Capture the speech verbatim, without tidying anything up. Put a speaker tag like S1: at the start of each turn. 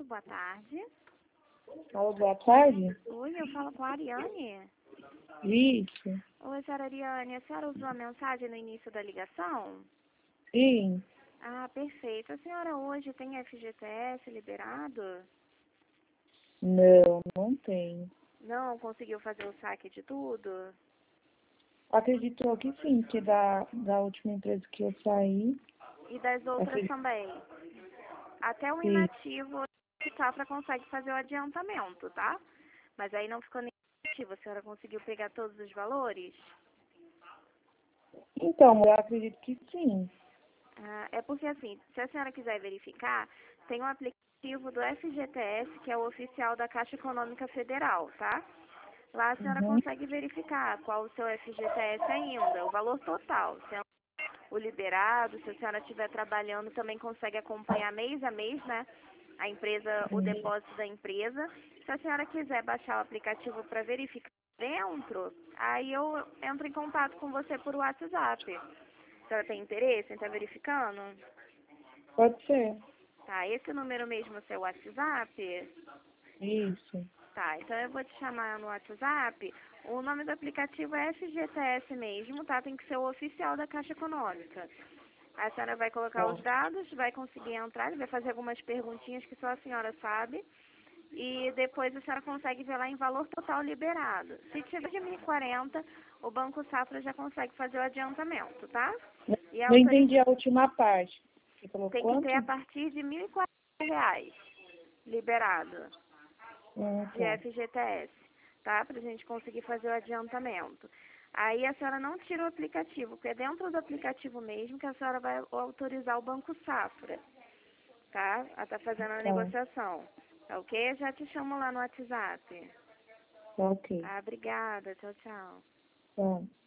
S1: boa tarde.
S2: Alô, boa tarde.
S1: Oi, eu falo com a Ariane.
S2: Isso.
S1: Oi, senhora Ariane, a senhora usou a mensagem no início da ligação?
S2: Sim.
S1: Ah, perfeito. A senhora hoje tem F G T S liberado?
S2: Não, não tem.
S1: Não conseguiu fazer o saque de tudo?
S2: Acredito que sim, que da, da última empresa que eu saí.
S1: E das outras
S2: acredito
S1: também? Até o
S2: que
S1: inativo, o Safra consegue fazer o adiantamento, tá? Mas aí não ficou nem inativo. A senhora conseguiu pegar todos os valores?
S2: Então, eu acredito que sim.
S1: Ah, é porque assim, se a senhora quiser verificar, tem um aplicativo do F G T S, que é o oficial da Caixa Econômica Federal, tá? Lá a senhora
S2: Uhum.
S1: consegue verificar qual o seu F G T S ainda, o valor total. Se é o liberado, se a senhora estiver trabalhando, também consegue acompanhar mês a mês, né? A empresa, o
S2: Sim.
S1: depósito da empresa. Se a senhora quiser baixar o aplicativo para verificar dentro, aí eu entro em contato com você por WhatsApp. A senhora tem interesse em estar verificando?
S2: Pode ser.
S1: Tá, esse número mesmo é o seu WhatsApp?
S2: Isso.
S1: Tá, então eu vou te chamar no WhatsApp. O nome do aplicativo é F G T S mesmo, tá? Tem que ser o oficial da Caixa Econômica. A senhora vai colocar os
S2: Tá.
S1: dados, vai conseguir entrar, ele vai fazer algumas perguntinhas que só a senhora sabe. E depois a senhora consegue ver lá em valor total liberado. Se tiver de mil e quarenta, o Banco Safra já consegue fazer o adiantamento, tá? E
S2: Não
S1: autoriza.
S2: entendi a última parte. Você falou
S1: Tem que ter a
S2: quanto?
S1: partir de mil e quarenta reais liberado
S2: Ah,
S1: de
S2: tá.
S1: F G T S, tá? Pra gente conseguir fazer o adiantamento. Aí a senhora não tira o aplicativo, porque é dentro do aplicativo mesmo que a senhora vai autorizar o Banco Safra, tá? A tá fazendo a
S2: Tá.
S1: negociação. Tá ok? Eu já te chamo lá no WhatsApp.
S2: Tá ok.
S1: Tá? Obrigada. Tchau, tchau.
S2: Tá.